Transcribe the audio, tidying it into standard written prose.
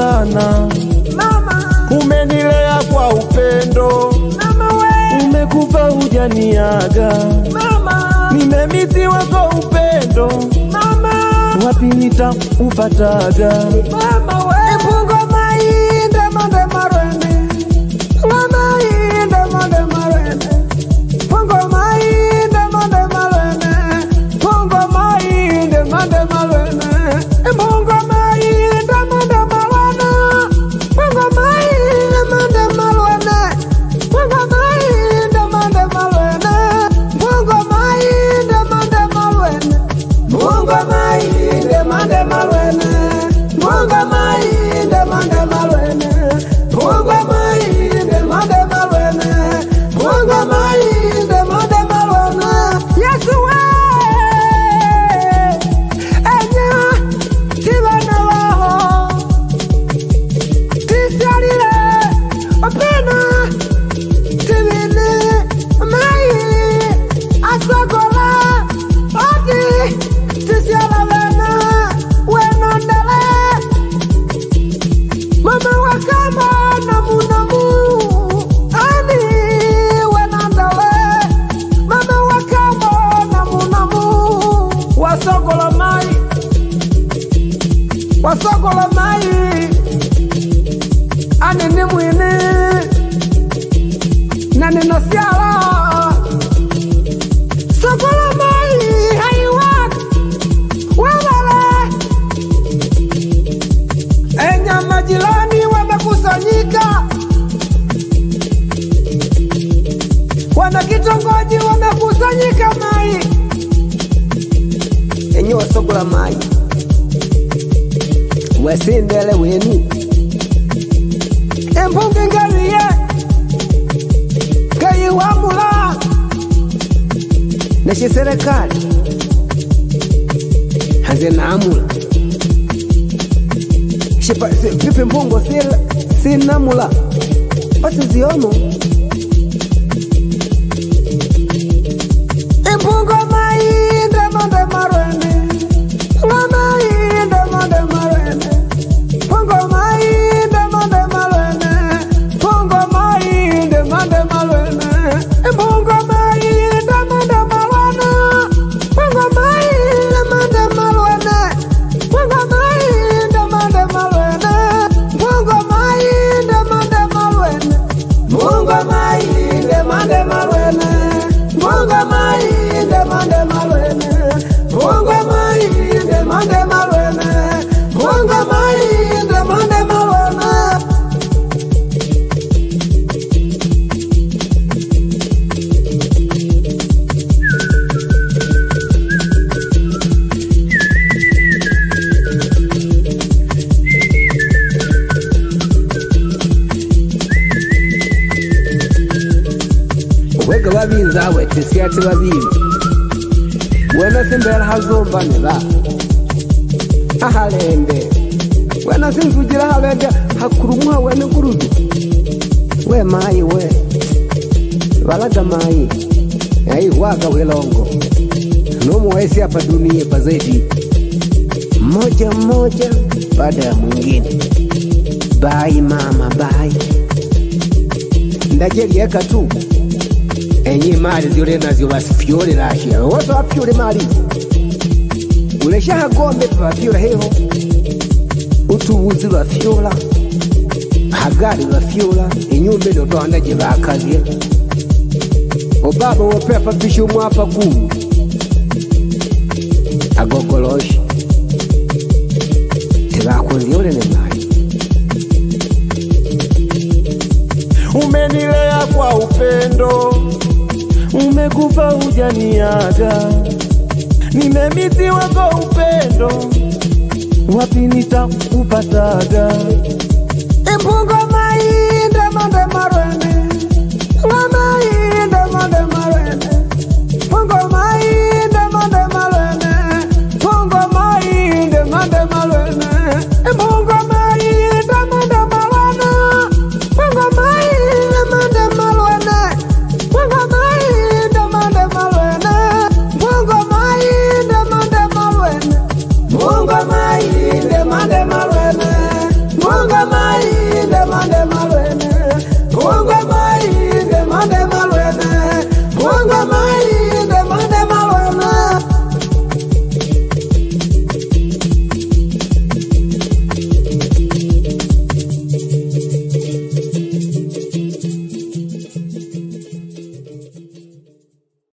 sana mama, umenilea kwa upendo mama we, umekufa hujaniaga mama, nimemitiwa kwa upendo mama, wapi nitaupataga mama we. Pungo mainde mande marwene, mainde mande marwene, pungo mainde mande marwene, pungo mainde mande marwene, pungo mainde mande marwene, pungo mainde mande marwene, pungo mainde mande marwene, pungo mainde mande marwene, pungo mainde mande marwene, pungo mainde mande marwene, pungo mainde mande marwene, pungo mainde mande marwene. Yesu we enya tibana waho tisarire opena tibine mai asogola odi tisiala vena wenondele mama wakama namu ani wenondele mama wakama namu wasogola mai ani ni mwini na ninasiala sogola mai haiwak wawale enya majirani wamekusanyika, wana kitongoji wamekusanyika mai enye wasogola mai wasindele weni empungi ngariye kayiwamula neshi serikali hanze naamula pipe mpungo sinamula basi ziomo impungo mainde mande marwene, mainde mande marwene, pungo mainde mande marwene, pungo mainde mande marwene, impungo mainde mande marwene, pungo mainde mande marwene, pungo mainde mande marwene, pungo mainde mande marwene, pungo mainde mande marwene, pungo mainde mande marwene, pungo mainde mande marwene, pungo mainde mande marwene. Wega babinzawe tisiyate babiri wena simbera hazomba nila ahalende wena sinfugira halende hakurumwa wena kurudu we mai we balaga mai ai waga welongo nomu waisi hapa dunia pazeti moja moja baada ya mwingine. Bye mama bye, ndajelieka tu enye mali ziole nazo basifiole rashia wote wapiole mali ulesha gombe papiole heho utubuzi bafiola hagari bafiola inyumbe ndo twandaje bakazie obaba wopepa bisho mwapa ku agogoloshi tibakundiole ne mali. Umenilea kwa upendo, umekufa hujaniaga, nimemitiwa kwa upendo, wapi nitaupataga? Impungo mainde mande marwene, mainde mande marwene, pungo mainde mande marwene, pungo mainde mande marwene, impungo mainde mande marwene, pungo mainde mande marwene, pungo mainde mande marwene, pungo mainde mande marwene, pungo mainde mande marwene, Mungama